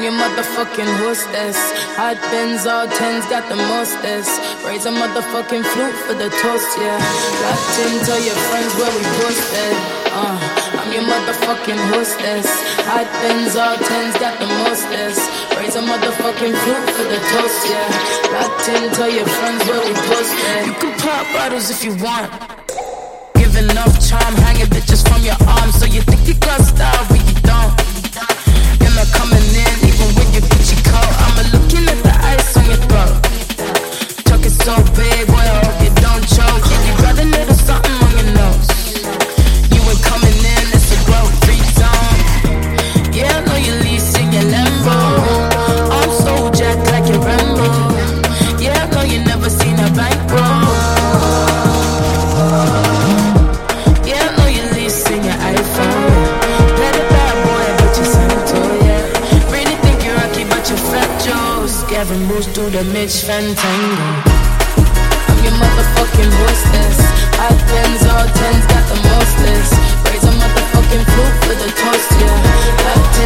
your motherfucking hostess. Hot Benz, all tens, got the mostest. Raise a motherfucking flute for the toast, yeah. Locked in, tell your friends where we posted. I'm your motherfucking hostess. Hot Benz, all tens, got the mostest. Raise a motherfucking flute for the toast, yeah. Locked in, tell your friends where we posted. You can pop bottles if you want. Give enough charm, hanging bitches from your arms. So you think you got style, but you don't. You're not coming in, even with your Gucci coat. I'm looking at the ice on your throat. Talking so big, boy, I hope you don't choke. Yeah, you got a little something on your nose. You ain't coming in, it's a glow, free zone. Yeah, I know you're leasing your Lambo. I'm so jacked like your Rambo. Yeah, I know you never seen a bankroll. Yeah, I know you're leasing your iPhone. Let a bad boy, but you're Santo, yeah. Really think you're rocky, but you're fat Joe's. Gavin moves through the Mitch Fantango. I'm your motherfucking hostess. Hot Benz, all tens, got the mostest. Raise a motherfucking flute for the toast, yeah.